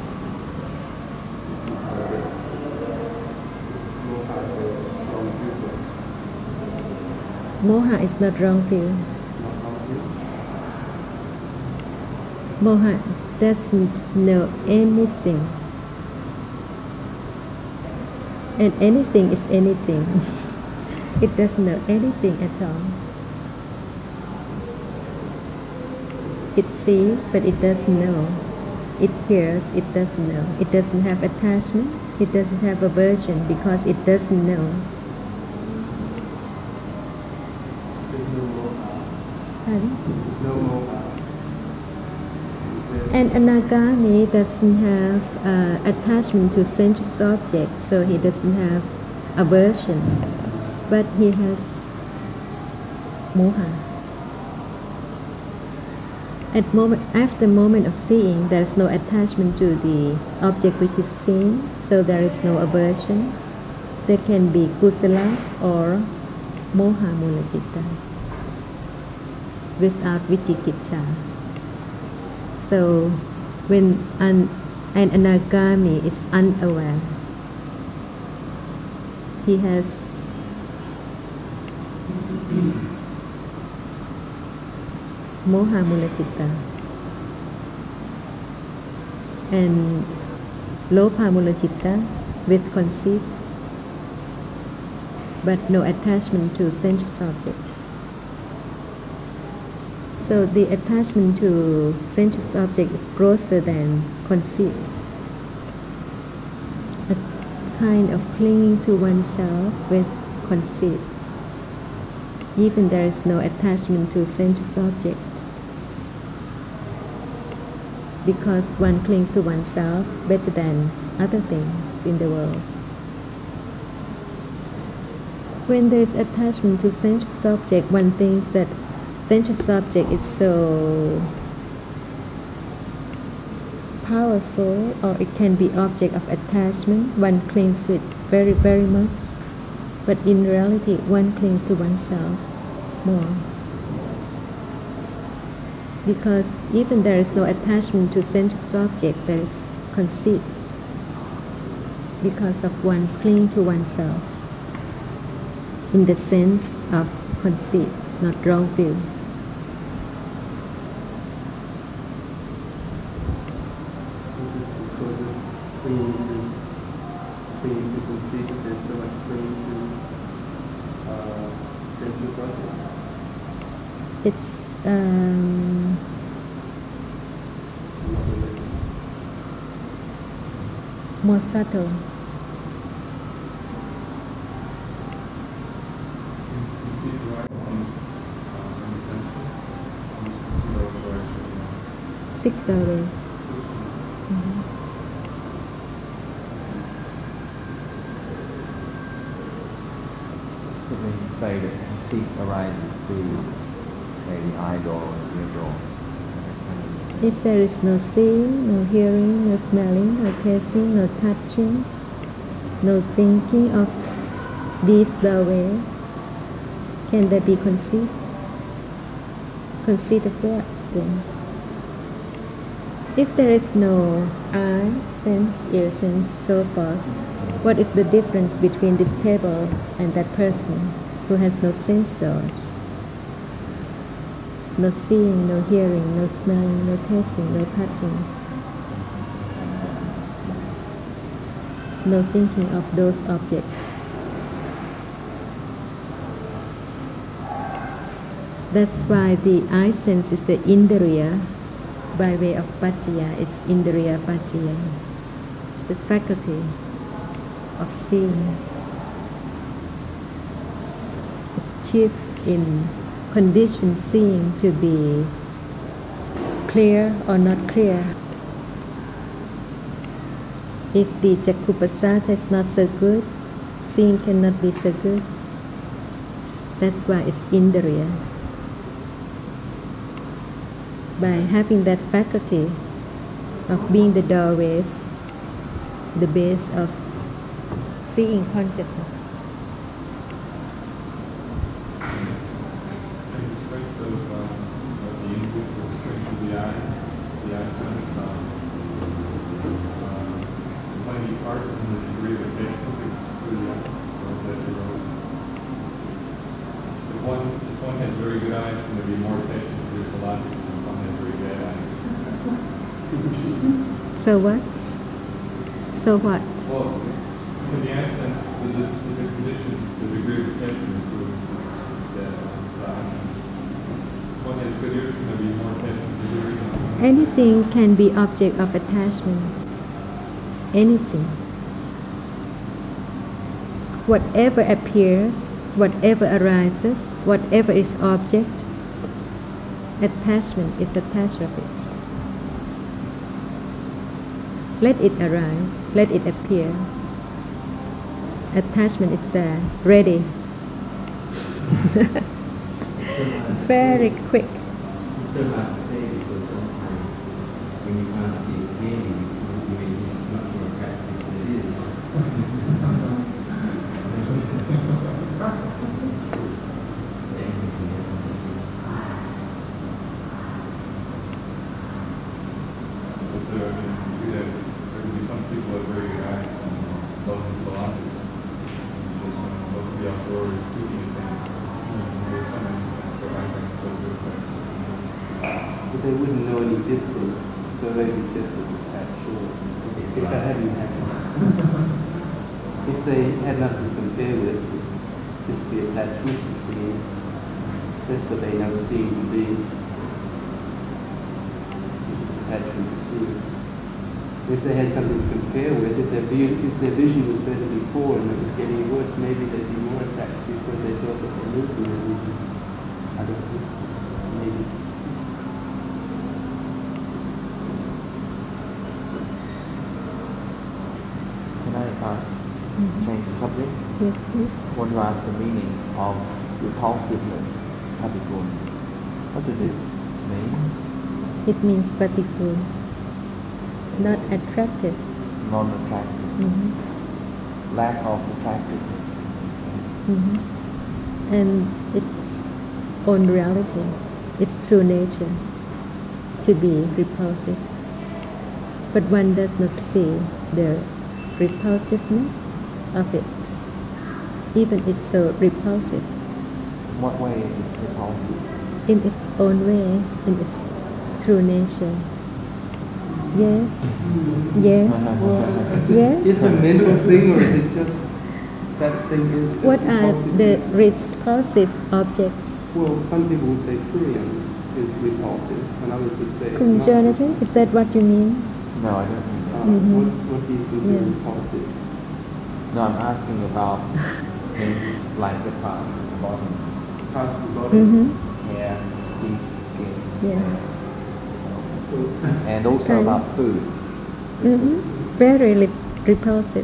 Moha is not wrong view. Moha doesn't know anything. And anything is anything. It doesn't know anything at all. It sees, but it doesn't know. It hears, it doesn't know. It doesn't have attachment. It doesn't have aversion because it doesn't know. Pardon? No more. And anagami doesn't have uh, attachment to sensuous object, so he doesn't have aversion, but he has moha. At moment, after moment of seeing, there is no attachment to the object which is seen, so there is no aversion. There can be kusala or moha mula citta without vicikicca. So when an, an anagami is unaware, he has moha mula citta and lopa mula citta with conceit, but no attachment to sensuous objects. So the attachment to sensuous object is grosser than conceit, a kind of clinging to oneself with conceit. Even there is no attachment to sensuous object, because one clings to oneself better than other things in the world. When there is attachment to sensuous object, one thinks that sensuous object is so powerful, or it can be object of attachment. One clings to it very, very much. But in reality, one clings to oneself more. Because even there is no attachment to sensuous object, there is conceit because of one's clinging to oneself in the sense of conceit, not wrong view. Clinging to, clinging to conceit, that there's so much clinging to uh, sensuous objects. It's um, more subtle. Six dollars. Mm-hmm. So when you say that conceit arises through, say, the eye door or the ear door, If there is no seeing, no hearing, no smelling, no tasting, no touching, no thinking of these doorways, can there be conceit? Conceit of what then? If there is no eye, sense, ear, sense, so forth, what is the difference between this table and that person who has no sense doors? No seeing, no hearing, no smelling, no tasting, no touching, no thinking of those objects. That's why the eye sense is the indriya, by way of paccaya, is indriya paccaya. It's the faculty of seeing. It's chief in condition seeing to be clear or not clear. If the Chakkhupasada is not so good, seeing cannot be so good. That's why it's indriya. By having that faculty of being the doorways, the base of seeing consciousness. So what? So what? Well, in the eye sense, the, the condition, the degree of attention improves that one has good ears, going to be more attention to the ears. Anything can be object of attachment. Anything. Whatever appears, whatever arises, whatever is object, attachment is attached of it. Let it arise, let it appear. Attachment is there, ready. Very quick. It's so hard to say because sometimes when you can't see it clearly, you may think it's much more attractive than it is. So, I mean, you see that there can be some people that are very active and love these philosophies. Just um, love to be outdoors, cooking and things. And there's some that are acting so good. But they wouldn't know any different, so they would just as attached, sure. If they hadn't had, if they had nothing to compare with, just the attachment to seeing, that's what they know seeing to be. Attachment to seeing. If they had something to compare with, if their, view, if their vision was better before and it was getting worse, maybe they'd be more attached because they felt that they're losing their vision. I don't think. Maybe. Can I ask, Mhm. change the subject? Yes, please. I want to ask the meaning of repulsiveness, patikun. What does it mean? It means patikul, not attractive. Non-attractive, Mhm. lack of attractiveness. Mhm. And its own reality, its true nature, to be repulsive. But one does not see the repulsiveness of it, even it's so repulsive In what way is it repulsive? in its own way, in its true nature. Yes, yes, yes. Is it a mental thing or is it just that thing is just What are repulsive? the repulsive objects? Well, some people would say Korean is repulsive, and others would say it's Hmm, not. Jonathan, is that what you mean? No, I don't mean Uh, that. Mhm. what, what do you consider Yeah. repulsive? No, I'm asking about things like the part of the body, Parts of the body? Mm-hmm. hair, teeth, skin, Yeah. and also Okay. about food. Mm-hmm. Very re- repulsive.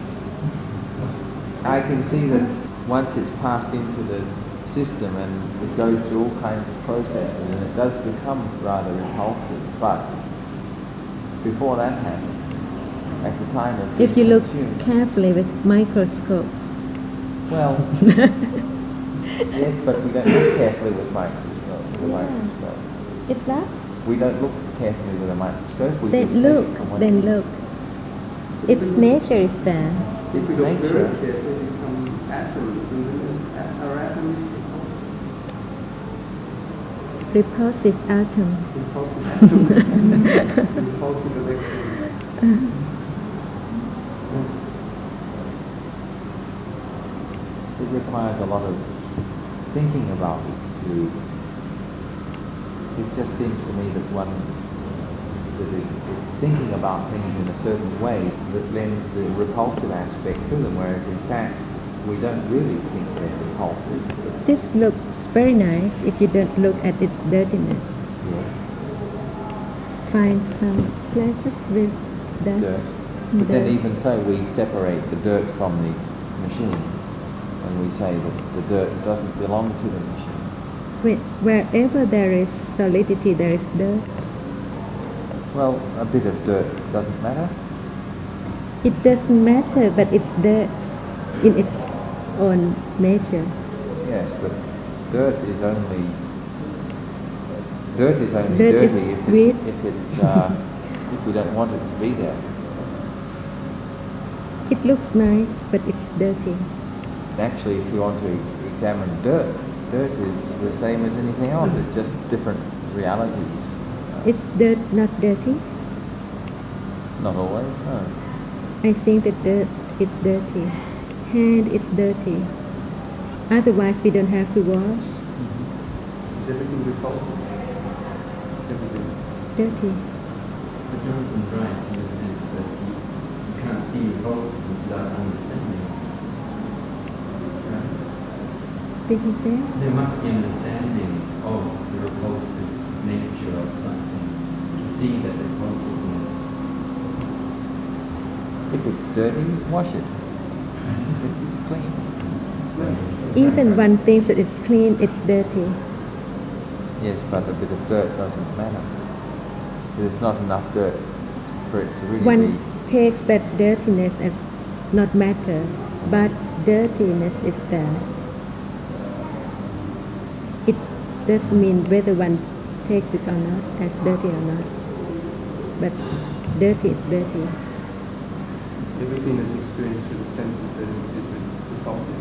I can see that once it's passed into the system and it goes through all kinds of processes and it does become rather repulsive, but before that happened, at the time of being If you look consumed, carefully with microscope, well, yes, but we don't look carefully with microscope. With a Yeah. microscope, it's that? we don't look carefully with a microscope. We Then just take look, it from what then it is. look. Its nature is there. If It's we look nature. very carefully, they become atoms, and then there's a- are atoms Repulsive atom. repulsive atoms, repulsive electrons. It requires a lot of thinking about it. To, it just seems to me that one that it's, it's thinking about things in a certain way that lends the repulsive aspect to them, whereas in fact we don't really think they're repulsive. This looks very nice if you don't look at its dirtiness. Yes, Find some places with dust. dirt. But then dirt. even so, we separate the dirt from the machine, and we say that the dirt doesn't belong to the machine. Whe- Wherever there is solidity, there is dirt. Well, a bit of dirt doesn't matter. It doesn't matter, but it's dirt in its own nature. Yes, but dirt is only dirt is only Dirt is dirty if sweet. it's, if it's uh, if we don't want it to be there. It looks nice, but it's dirty. Actually, if you want to examine dirt, dirt is the same as anything else. It's just different realities. Is dirt not dirty? Not always, no. I think that dirt is dirty. Hand is dirty. Otherwise, we don't have to wash. Is everything repulsive? Everything. Dirty. But Jonathan's right in the sense that you, you can't see repulsiveness without understanding. Right? Did he say? There must be understanding of the repulsive nature of something to see that repulsiveness If it's dirty, wash it. If it's clean. Even one thinks that it's clean, it's dirty. Yes, but a bit of dirt doesn't matter. There's not enough dirt for it to really One be. takes that dirtiness as not matter, but dirtiness is there. It doesn't mean whether one takes it or not as dirty or not, but dirty is dirty. Everything that's experienced through the senses that is repulsive.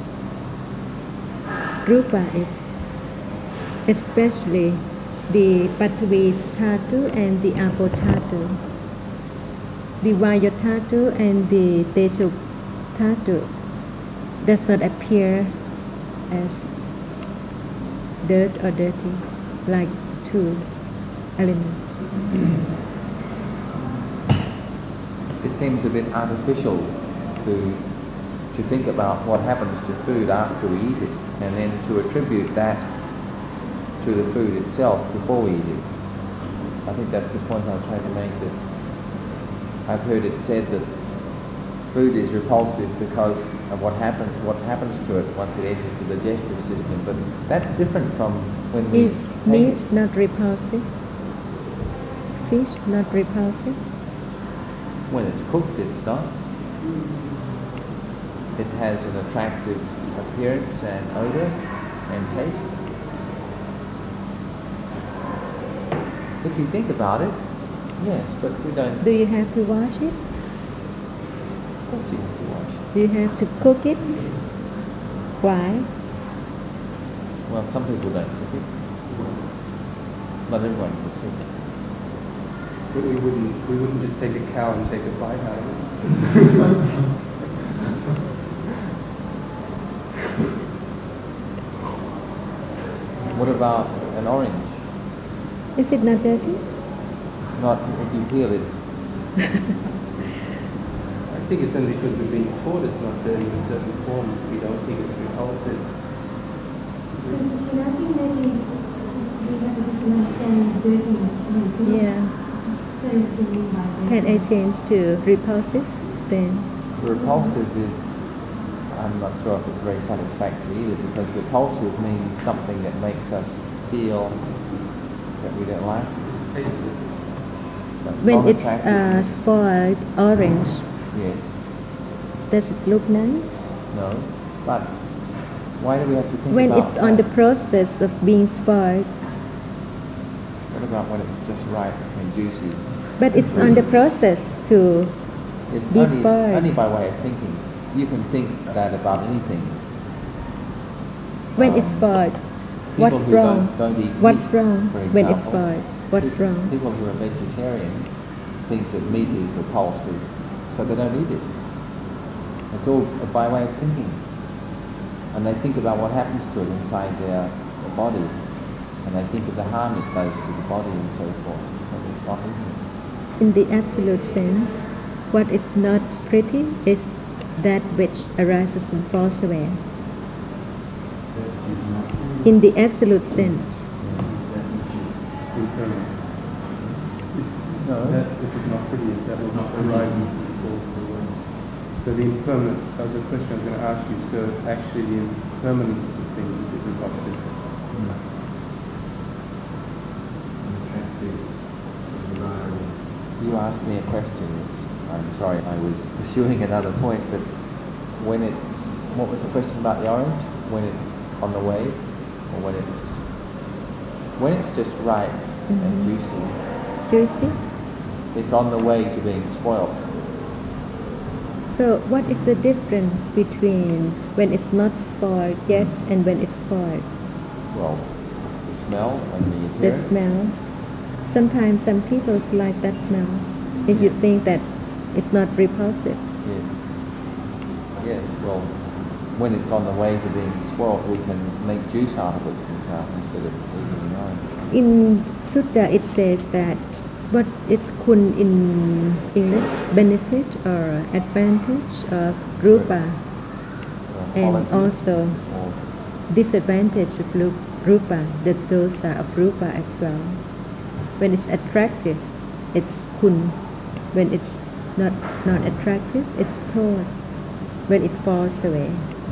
Rupa is especially the Patavi Dhatu and the Apo Dhatu. The Vaya Dhatu and the Tejo Dhatu does not appear as dirt or dirty like two elements. It seems a bit artificial to to think about what happens to food after we eat it, and then to attribute that to the food itself before we eat it. I think that's the point I'm trying to make, that I've heard it said that food is repulsive because of what happens what happens to it once it enters the digestive system, but that's different from when we Is take meat it. not repulsive? Is fish not repulsive? When it's cooked, it's not. It has an attractive appearance and odor and taste. If you think about it, yes, but we don't. Do you have to wash it? Of course you have to wash it. Do you have to cook it? Why? Well, some people don't cook it. Not everyone cooks it. But we wouldn't, we wouldn't just take a cow and take a bite out of it. What about an orange? Is it not dirty? Not if you peel it. I think it's only because we're being taught it's not dirty in certain forms, we don't think it's repulsive. I think maybe we have a different understanding of dirtiness. Yeah. So you can mean by dirty. Can I change to repulsive then? Repulsive is, I'm not sure if it's very satisfactory either, because repulsive means something that makes us feel that we don't like. It's tasteless. But When it's non-attractive. uh, spoiled orange, Yes. does it look nice? No. But why do we have to think When about it's on the that? process of being spoiled, What about when it's just ripe and juicy? but it's on the process to It's Be only, spoiled. only by way of thinking. You can think that about anything. when Um, it's spoiled. People What's who wrong? Don't, don't eat What's meat, wrong for when it's example, spoiled? What's pe- wrong? People who are vegetarian think that meat is repulsive, so they don't eat it. It's all by way of thinking. And they think about what happens to it inside their, their body. And they think of the harm it does to the body and so forth. So they stop eating it. In the absolute sense, what is not pretty is that which arises from false aware. In the absolute sense, Impermanent. No. That which is not pretty, that will not arise in the away. So the impermanent, that was a question I was going to ask you, so actually the impermanence of things, is it repulsive? You asked me a question. I'm sorry, I was pursuing another point, but when it's, what was the question about the orange? When it's on the way, or when it's, when it's just ripe and juicy, juicy. it's on the way to being spoiled. So what is the difference between when it's not spoiled yet and when it's spoiled? Well, the smell and the The appearance. smell. Sometimes some people like that smell. If you think that it's not repulsive. Yes. Yes, well, when it's on the way to being spoiled, we can make juice out of it, for example, instead of eating the orange. In Sutta it says that what is kun in English, benefit or advantage of rupa, Well, and quality also or disadvantage of lu- rupa, the dosa of rupa as well. When it's attractive, it's kun. When it's not not attractive. It's thought when it falls away.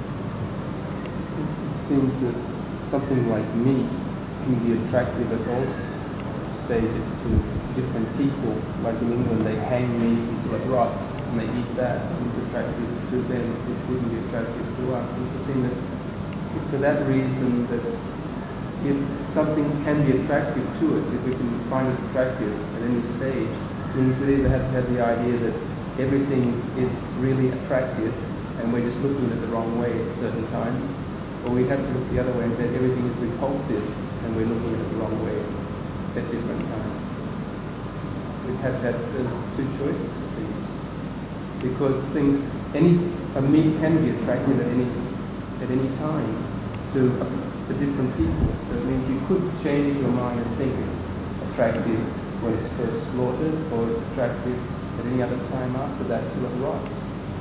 It seems that something like meat can be attractive at all stages to different people. Like in England, they hang meat until it rots and they eat that. It's attractive to them, it wouldn't be attractive to us. And it seems that for that reason, that if something can be attractive to us, if we can find it attractive at any stage, means we either have to have the idea that everything is really attractive and we're just looking at it the wrong way at certain times, or we have to look the other way and say everything is repulsive and we're looking at it the wrong way at different times. We have to have those two choices, it seems. Because things, any, a meat can be attractive at any, at any time to, to different people. So it means you could change your mind and think it's attractive when it's first slaughtered, or it's attractive at any other time after that till it rots.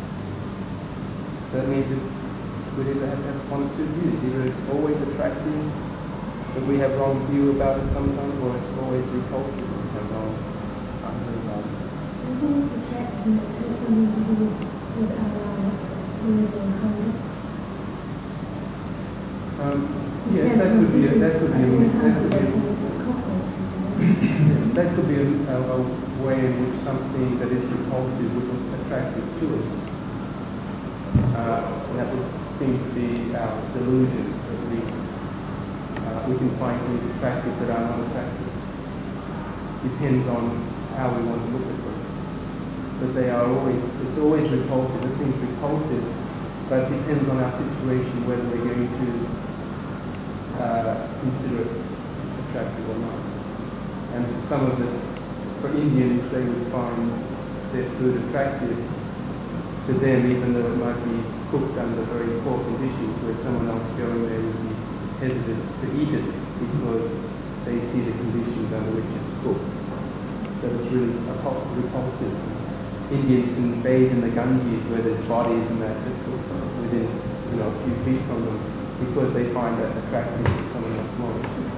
So that means that we either have to have one or two views. Either it's always attractive, but we have wrong view about it sometimes, or it's always repulsive and we have wrong idea about it. I think attractiveness has something to do with our will and conduct. Um, yes, that could be a, that could be a, that could be a, that could be a, a, a way in which something that is repulsive would look attractive to us. Uh, and that would seem to be our delusion, that we, uh, we can find things attractive that are not attractive. Depends on how we want to look at them. But they are always, it's always repulsive. Everything's repulsive, but it depends on our situation whether we're going to uh, consider it attractive or not. And some of this, for Indians, they would find their food attractive to them, even though it might be cooked under very poor conditions, where someone else going there would be hesitant to eat it because they see the conditions under which it's cooked. So it's really repulsive. Indians can bathe in the Ganges where there's bodies and that just within, you know, a few feet from them because they find that attractive to someone else more.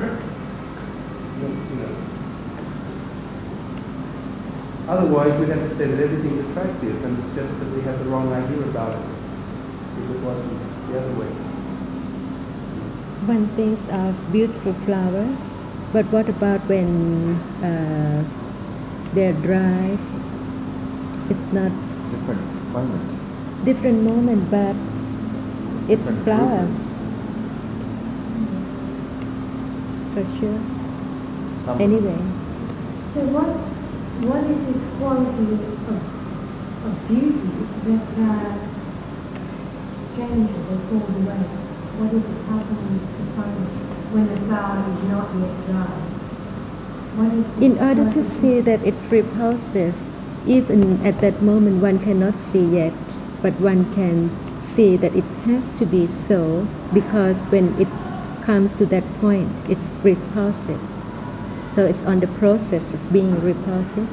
You know. Otherwise, we'd have to say that everything's attractive, and it's just that we have the wrong idea about it. If it wasn't the other way. One thinks of beautiful flowers, but what about when uh, they're dry? It's not Different moment. different moment, but it's Different flower movement. for sure. Some- Anyway, So what, what is this quality of, of beauty that uh, changes or falls away? What is it happening to find when the flower is not yet dry? What is this in order to quality? see that it's repulsive, even at that moment one cannot see yet, but one can see that it has to be so, because when it comes to that point, it's repulsive. So it's on the process of being repulsive.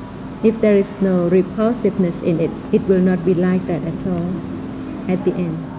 If there is no repulsiveness in it, it will not be like that at all at the end.